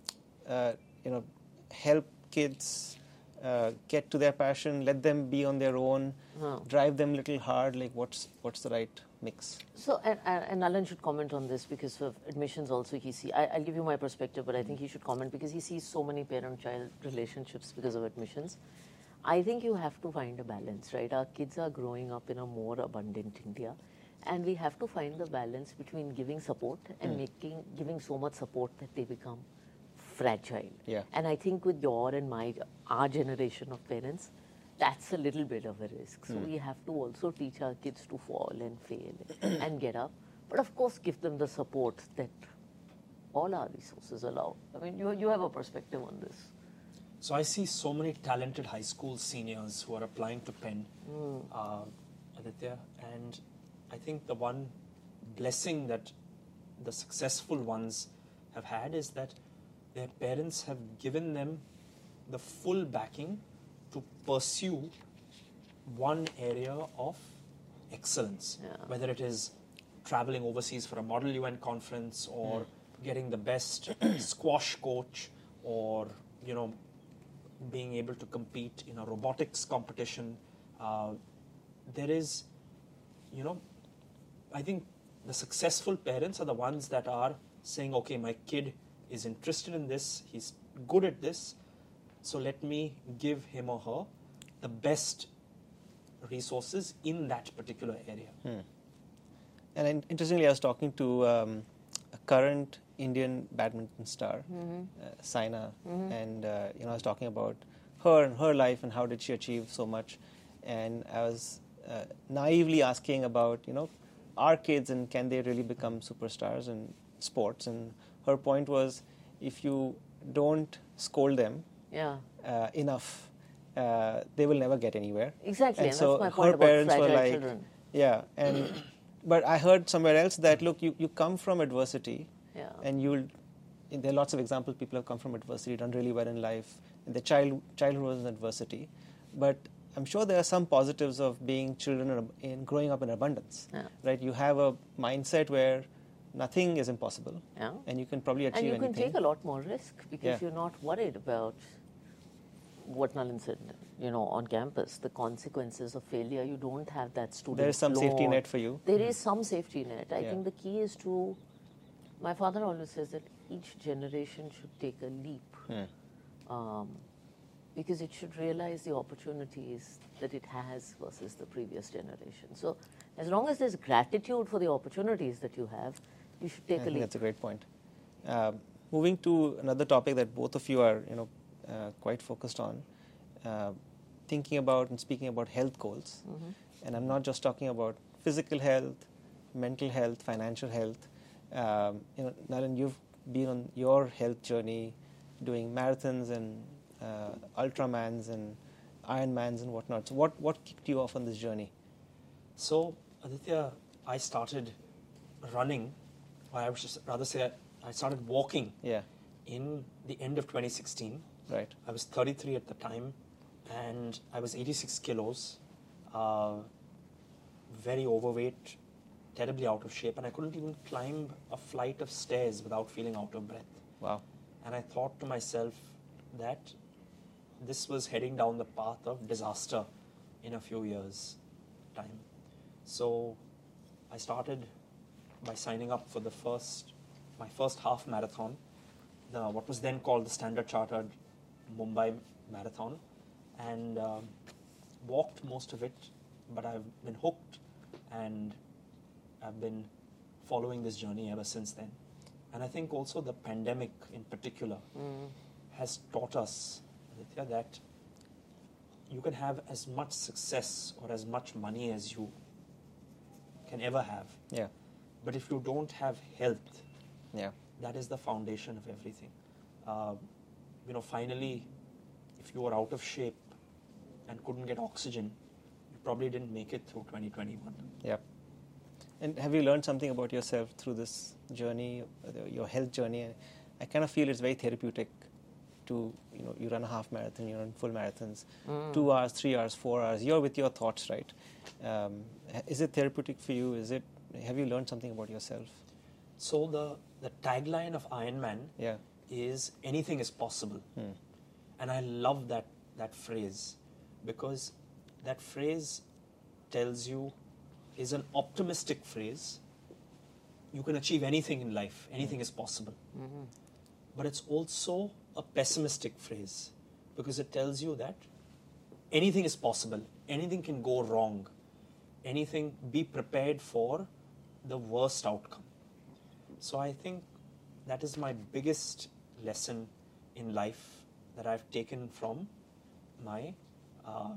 uh, you know, help kids uh, get to their passion, let them be on their own,
Huh.
drive them a little hard? Like, what's what's the right mix.
So, and, and and Alan should comment on this because of admissions also he see. I, I'll give you my perspective, but I think he should comment because he sees so many parent-child relationships because of admissions. I think you have to find a balance, right? Our kids are growing up in a more abundant India, and we have to find the balance between giving support and
Mm.
making giving so much support that they become fragile.
Yeah.
And I think with your and my our generation of parents, that's a little bit of a risk. So
Mm.
we have to also teach our kids to fall and fail and get up. But of course, give them the support that all our resources allow. I mean, you, you have a perspective on this.
So I see so many talented high school seniors who are applying to Penn,
Mm.
uh, Aditya, and I think the one blessing that the successful ones have had is that their parents have given them the full backing to pursue one area of excellence,
Yeah.
whether it is traveling overseas for a Model U N conference or getting the best squash coach or, you know, being able to compete in a robotics competition. Uh, there is, you know, I think the successful parents are the ones that are saying, okay, my kid is interested in this, he's good at this, so let me give him or her the best resources in that particular area.
Hmm. And in- interestingly, I was talking to um, a current Indian badminton star,
Mm-hmm.
uh, Saina,
Mhm.
and uh, you know, I was talking about her and her life and how did she achieve so much, and I was uh, naively asking about, you know, our kids and can they really become superstars in sports, and her point was, if you don't scold them
Yeah,
uh, enough, uh, they will never get anywhere.
exactly.
And
And,
so
that's my point
her
about
parents were
fragile
like,
children.
yeah, and but I heard somewhere else that look, you, you come from adversity,
Yeah.
and you'll. And there are lots of examples. People have come from adversity, done really well in life. And their child childhood was in adversity, but I'm sure there are some positives of being children in, in growing up in abundance.
Yeah.
Right? You have a mindset where nothing is impossible,
Yeah.
and you can probably achieve
And you
anything.
can take a lot more risk because
Yeah.
you're not worried about what Nalin said, you know, on campus, the consequences of failure. You don't have that student
There is some safety
loan.
net for you.
There is some safety net. I
Yeah.
think the key is to, my father always says that each generation should take a leap
Hmm.
um, because it should realize the opportunities that it has versus the previous generation. So as long as there's gratitude for the opportunities that you have, you should take
I
a
think
leap.
that's a great point. Um moving to another topic that both of you are, you know, uh, quite focused on, uh, thinking about and speaking about health goals.
Mhm.
And I'm not just talking about physical health, mental health, financial health. Um, you know, Nalin, you've been on your health journey, doing marathons and uh, ultramans and Ironmans and whatnot. So, what what kicked you off on this journey?
So, Aditya, I started running, or I would just rather say I started walking
Yeah,
in the end of twenty sixteen.
right.
I was thirty-three at the time, and I was eighty-six kilos, uh, very overweight, terribly out of shape, and I couldn't even climb a flight of stairs without feeling out of breath.
Wow.
And I thought to myself that this was heading down the path of disaster in a few years' time. So I started by signing up for the first, my first half marathon, the what was then called the Standard Chartered Mumbai Marathon, and um, walked most of it, but I've been hooked, and I've been following this journey ever since then. And I think also the pandemic in particular
Mm.
has taught us, Aditya, that you can have as much success or as much money as you can ever have.
Yeah,
But if you don't have health,
yeah,
that is the foundation of everything. Uh, you know, finally, if you were out of shape and couldn't get oxygen, you probably didn't make it through twenty twenty-one.
yeah. And have you learned something about yourself through this journey, uh, the- your health journey? I kind of feel it's very therapeutic to, you know, you run a half marathon, you run full marathons,
Mm.
two hours, three hours, four hours. You're with your thoughts, right? Um, ha- is it therapeutic for you? Is it? Have you learned something about yourself?
So the, the tagline of Ironman
Yeah.
is anything is possible.
Hmm.
And I love that, that phrase because that phrase tells you is an optimistic phrase. You can achieve anything in life, anything is possible.
Mm-hmm.
But it's also a pessimistic phrase because it tells you that anything is possible, anything can go wrong, anything, be prepared for the worst outcome. So I think that is my biggest lesson in life that I've taken from my uh,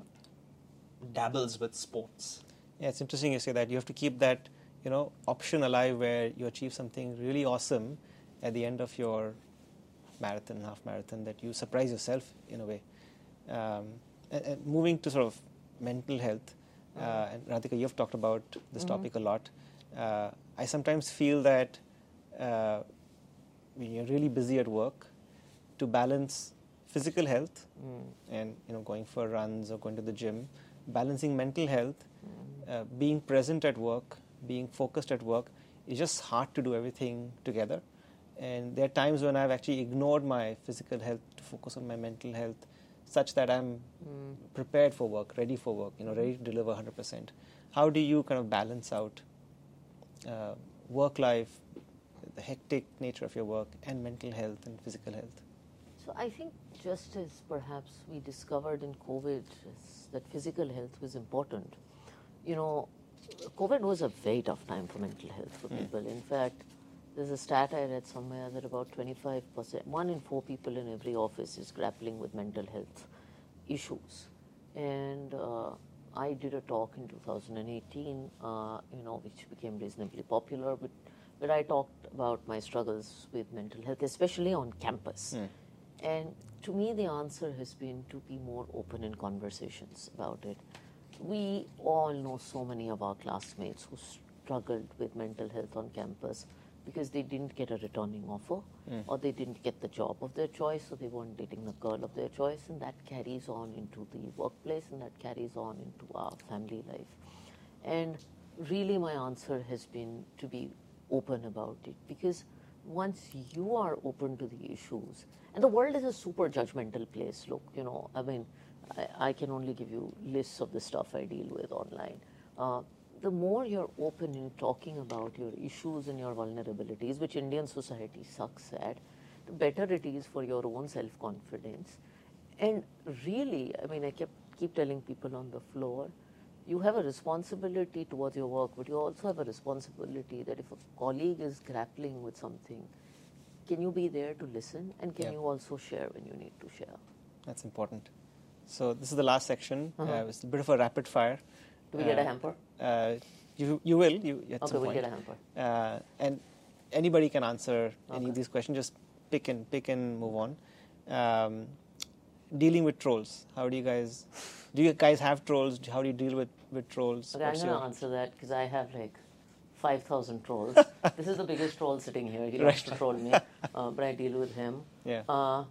dabbles with sports.
Yeah, it's interesting you say that. You have to keep that, you know, option alive where you achieve something really awesome at the end of your marathon, half marathon, that you surprise yourself in a way. Um, and, and moving to sort of mental health, uh, and Radhika, you've talked about this
Mm-hmm.
topic a lot. Uh, I sometimes feel that uh, when you're really busy at work, to balance physical health
Mm.
and, you know, going for runs or going to the gym, balancing mental health,
Mm.
uh, being present at work, being focused at work, it's just hard to do everything together. And there are times when I've actually ignored my physical health to focus on my mental health, such that I'm
Mm.
prepared for work, ready for work, you know, ready to deliver one hundred percent. How do you kind of balance out uh, work life, the hectic nature of your work, and mental health and physical health?
So I think just as perhaps we discovered in COVID is that physical health was important, you know, COVID was a very tough time for mental health for people. In fact, there's a stat I read somewhere that about twenty-five percent, one in four people in every office is grappling with mental health issues. And uh, I did a talk in two thousand eighteen, uh, you know, which became reasonably popular, but where I talked about my struggles with mental health, especially on campus. And to me, the answer has been to be more open in conversations about it. We all know so many of our classmates who struggled with mental health on campus because they didn't get a returning offer, or they didn't get the job of their choice, or they weren't dating the girl of their choice, and that carries on into the workplace, and that carries on into our family life. And really my answer has been to be open about it, because once you are open to the issues, and the world is a super judgmental place, look, you know, I mean, I, I can only give you lists of the stuff I deal with online. Uh, the more you're open in talking about your issues and your vulnerabilities, which Indian society sucks at, the better it is for your own self-confidence. And really, I mean, I kept keep telling people on the floor, you have a responsibility towards your work, but you also have a responsibility that if a colleague is grappling with something, can you be there to listen, and can
Yeah.
you also share when you need to share?
That's important. So this is the last section.
Uh-huh.
Uh, it's a bit of a rapid fire.
Do we get a
Uh,
hamper?
Uh, you you will you at
Okay,
some
we'll
point.
get a hamper.
Uh, and anybody can answer any
Okay.
of these questions. Just pick and pick and move on. Um, dealing with trolls. How do you guys? Do you guys have trolls? How do you deal with with trolls?
Okay, I'm
What's
going to
your-
answer that because I have like five thousand trolls. This is the biggest troll sitting here. He
Right.
likes to troll me, uh, but I deal with him.
Yeah.
Uh,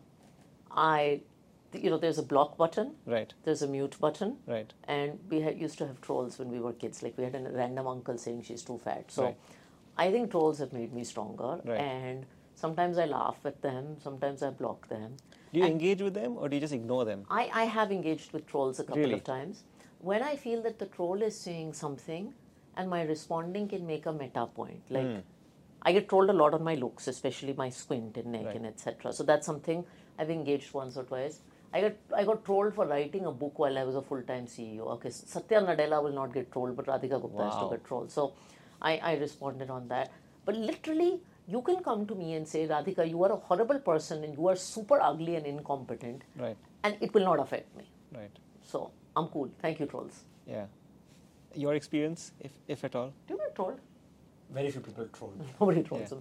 I, you know, there's a block button,
Right.
there's a mute button,
Right.
and we had, used to have trolls when we were kids. Like we had a random uncle saying she's too fat. So
Right.
I think trolls have made me stronger,
Right.
and sometimes I laugh at them, sometimes I block them.
Do you
And
engage with them or do you just ignore them?
I, I have engaged with trolls a couple
Really?
of times. When I feel that the troll is saying something and my responding can make a meta point. Like,
Hmm.
I get trolled a lot on my looks, especially my squint and neck
Right.
and et cetera. So that's something I've engaged once or twice. I got I got trolled for writing a book while I was a full-time C E O. Okay, Satya Nadella will not get trolled, but Radhika Gupta has to
Wow.
get trolled. So I, I responded on that. But literally, you can come to me and say, Radhika, you are a horrible person and you are super ugly and incompetent,
Right.
and it will not affect me.
Right.
So I'm cool. Thank you, trolls.
Yeah. Your experience, if if at all.
Do you get trolled?
Very few people troll me.
Nobody trolls
Yeah.
them.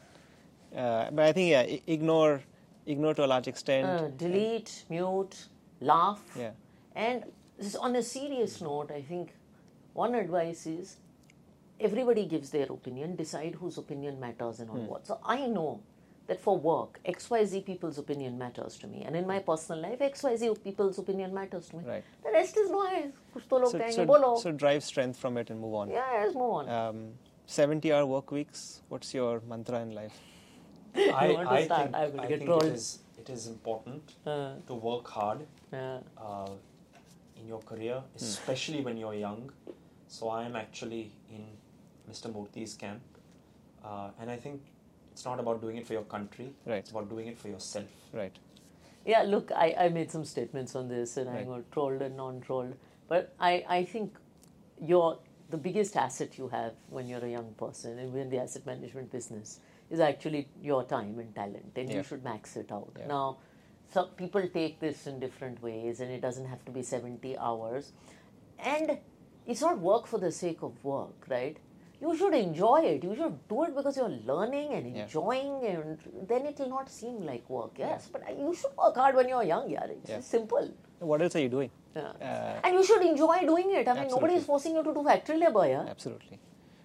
Uh, but I think yeah, i- ignore ignore to a large extent.
Uh, delete, mute, laugh.
Yeah.
And this, on a serious note, I think one advice is everybody gives their opinion, decide whose opinion matters and on what. So I know that for work, X Y Z people's opinion matters to me. And in my personal life, X Y Z people's opinion matters to me.
Right.
The rest is noise. कुछ तो लोग
So,
कहेंगे,
so,
बोलो.
so drive strength from it and move on.
Yeah, let's move on.
Um, seventy hour work weeks. What's your mantra in life?
I,
You want to
I
start?
think,
I will
I
get
think
trolled.
it is it is important
Uh,
to work hard
yeah.
uh, in your career, especially when you're young. So I am actually in Mister Murthy's camp, uh, and I think it's not about doing it for your country.
Right.
It's about doing it for yourself.
Right.
Yeah, look, I, I made some statements on this and I
Right.
got trolled and non-trolled. But I, I think you're, the biggest asset you have when you're a young person and we're in the asset management business is actually your time and talent, and
Yeah.
you should max it out.
Yeah.
Now, some people take this in different ways, and it doesn't have to be seventy hours. And it's not work for the sake of work, right? You should enjoy it. You should do it because you're learning and
Yeah.
enjoying, and then it will not seem like work. Yes, but you should work hard when you're young, yeah. It's
Yeah.
simple.
What else are you doing?
Yeah.
Uh,
And you should enjoy doing it. I mean,
Absolutely.
nobody is forcing you to do factory labor, yeah.
Absolutely.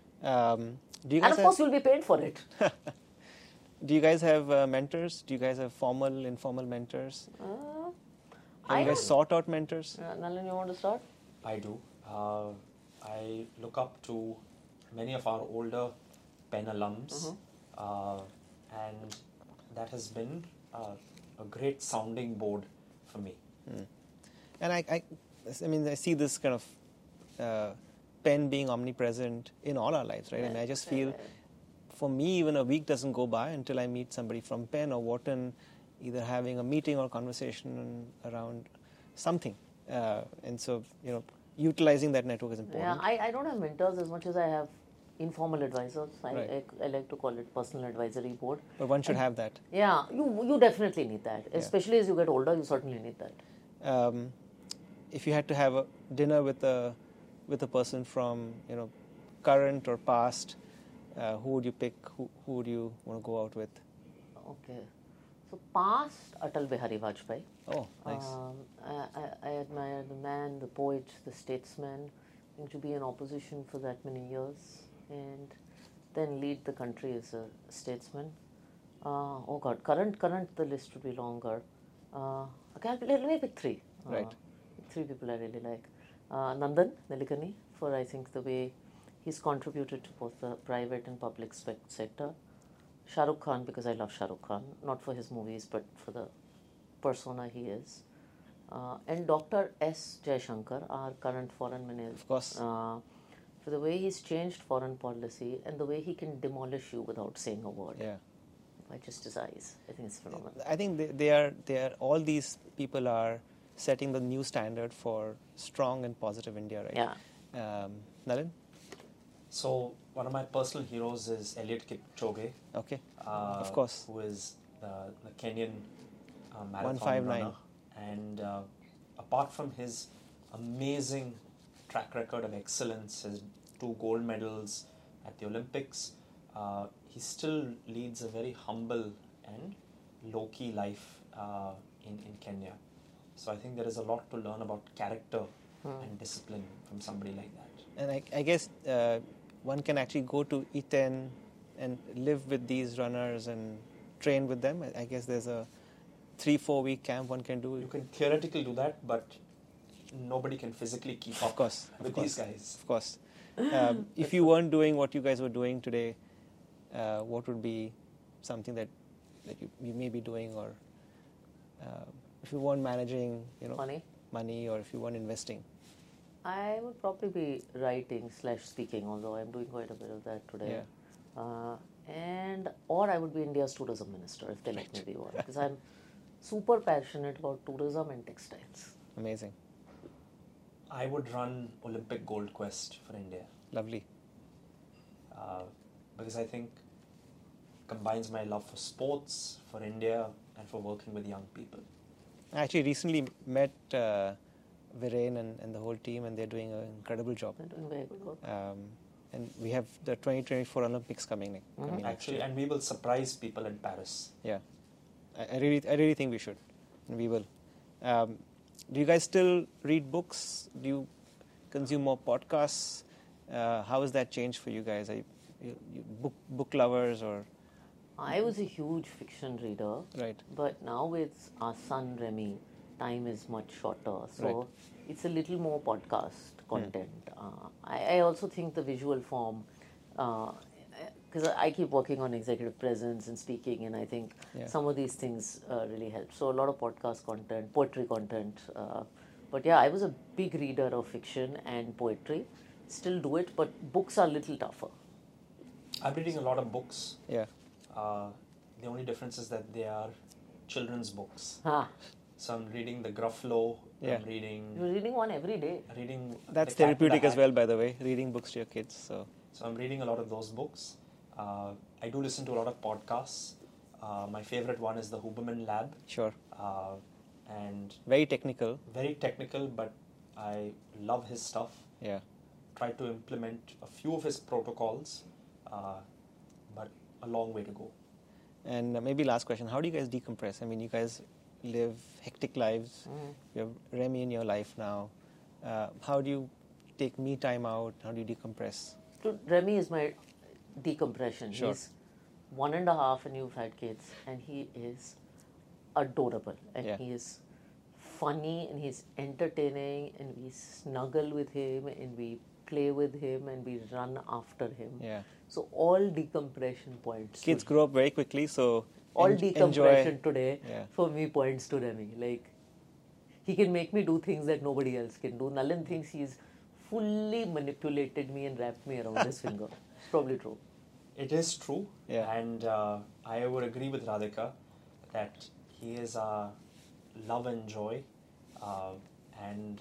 Um, do you
And
guys
of
have,
course, you'll be paid for it.
do you guys have uh, mentors? Do you guys have formal, informal mentors?
Uh,
Have
I
you guys
don't-
sought out mentors?
Uh, Nalan, you want to start?
I do. Uh, I look up to many of our older Penn alums, uh, and that has been uh, a great sounding board for me.
And I, I, I mean, I see this kind of uh, Penn being omnipresent in all our lives, right? And I just feel, for me, even a week doesn't go by until I meet somebody from Penn or Wharton, either having a meeting or conversation around something. Uh, and so, you know, utilizing that network is important.
Yeah, I, I don't have mentors as much as I have informal advisors. I,
Right.
I, I like to call it personal advisory board.
But one should have that.
Yeah, you you definitely need that. Especially as you get older, you certainly need that.
Um, if you had to have a dinner with a with a person from, you know, current or past, uh, who would you pick? Who, who would you want to go out with?
Okay. So past Atal Bihari Vajpayee.
Oh, nice.
Um, I, I, I admire the man, the poet, the statesman. I think to be in opposition for that many years and then lead the country as a statesman. Uh, oh God, current current the list would be longer. Uh, okay, I'll, let me pick three. Uh,
Right.
Three people I really like. Uh, Nandan Nilekani, for I think the way he's contributed to both the private and public spec- sector. Shah Rukh Khan, because I love Shah Rukh Khan, not for his movies but for the persona he is. Uh, and Doctor S. Jaishankar, our current foreign minister.
Of course.
Uh, for the way he's changed foreign policy and the way he can demolish you without saying a word.
Yeah.
By just his eyes. I think it's phenomenal.
I think they, they are they are all these people are setting the new standard for strong and positive India, right?
Yeah.
Um, Nalin?
So one of my personal heroes is Eliud Kipchoge.
Okay.
Uh,
Of course.
Who is the, the Kenyan uh, marathon
one fifty-nine.
runner. And uh, apart from his amazing track record of excellence, his two gold medals at the Olympics, uh, he still leads a very humble and low-key life uh, in, in Kenya. So I think there is a lot to learn about character and discipline from somebody like that.
And I, I guess uh, one can actually go to E ten and live with these runners and train with them. I, I guess there's a three, four week camp one can do.
You can theoretically do that, but nobody can physically keep
Of
up
course.
with
of course,
these guys.
Of course. Um, if you weren't doing what you guys were doing today, uh, what would be something that, that you, you may be doing, or uh, if you weren't managing, you know,
Money?
money, or if you weren't investing?
I would probably be writing slash speaking, although I'm doing quite a bit of that today.
Yeah.
Uh, and or I would be India's tourism minister if they let me be one, because I'm super passionate about tourism and textiles.
Amazing.
I would run Olympic Gold Quest for India
Lovely.
uh, because I think combines my love for sports, for India, and for working with young people.
I actually recently met uh, Viren and, and the whole team, and they're doing an incredible job.
They're doing very good work.
Um, and we have the twenty twenty-four Olympics coming, ne-
Mhm.
coming next
Actually,
year.
and we will surprise people in Paris.
Yeah, I, I really, I really think we should, and we will. Um, do you guys still read books? Do you consume more podcasts? Uh, how has that changed for you guys? Are you, you, you book book lovers or
I was a huge fiction reader,
right?
but now with our son Remy, time is much shorter, so
Right.
it's a little more podcast content. Uh, I, I also think the visual form, because I keep working on executive presence and speaking, and I think
Yeah.
some of these things uh, really help. So a lot of podcast content, poetry content. Uh, but yeah, I was a big reader of fiction and poetry. still do it, but books are a little tougher.
I'm reading a lot of books.
Yeah.
Uh, the only difference is that they are children's books.
Ah,
So I'm reading the Gruffalo.
Yeah.
I'm reading
you're reading one every day.
reading.
That's
The Cat in the
therapeutic as
Hat.
well, by the way, reading books to your kids. So
So I'm reading a lot of those books. Uh, I do listen to a lot of podcasts. Uh, my favorite one is the Huberman Lab,
sure.
uh, and
Very technical.
very technical, but I love his stuff.
Yeah.
Try to implement a few of his protocols, uh, but a long way to go.
And uh, maybe last question, how do you guys decompress? I mean, you guys live hectic lives.
Mm.
You have Remy in your life now. Uh, how do you take me time out? How do you decompress?
So Remy is my decompression.
Sure.
He's one and a half and you've had kids, and he is adorable, and
Yeah.
he is funny, and he's entertaining, and we snuggle with him, and we play with him, and we run after him.
Yeah.
So all decompression points.
Kids
to
grow up very quickly, so
all
en-
decompression
enjoy.
today
Yeah.
for me points to Remy. Like, he can make me do things that nobody else can do. Nalin thinks he's fully manipulated me and wrapped me around his finger. It's probably true.
It is true,
Yeah.
and uh, I would agree with Radhika that he is a love and joy, uh, and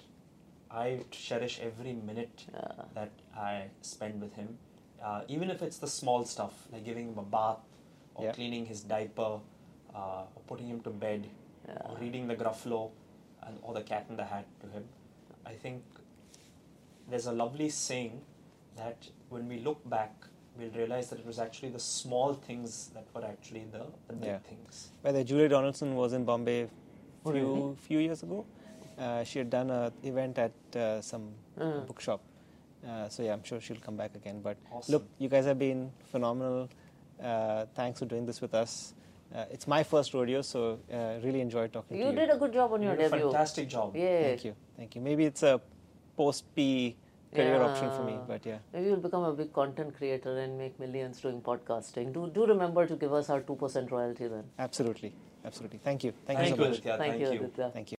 I cherish every minute
Yeah.
that I spend with him, uh, even if it's the small stuff like giving him a bath or
Yeah.
cleaning his diaper, uh, or putting him to bed, or reading the Gruffalo, and, or the Cat in the Hat to him. I think there's a lovely saying that when we look back, we'll realize that it was actually the small things that were actually the, the big
Yeah.
things.
Whether Julie Donaldson was in Bombay
Oh,
few
really?
few years ago. Uh, she had done an event at uh, some
Mm.
bookshop. Uh, so yeah, I'm sure she'll come back again. But
Awesome.
look, you guys have been phenomenal. Uh, thanks for doing this with us. Uh, it's my first rodeo, so uh, really enjoyed talking
You
to you.
did a good job on
You
your
did a
debut.
fantastic job.
Yeah.
Thank you, thank you. Maybe it's a post-P career option for me,
Yeah.
but yeah.
Maybe you'll become a big content creator and make millions doing podcasting. Do do remember to give us our two percent royalty then.
Absolutely, absolutely. Thank you. Thank,
Thank
you so
you,
much.
Aditya.
Thank,
Thank
you,
you.
Aditya.
Thank you.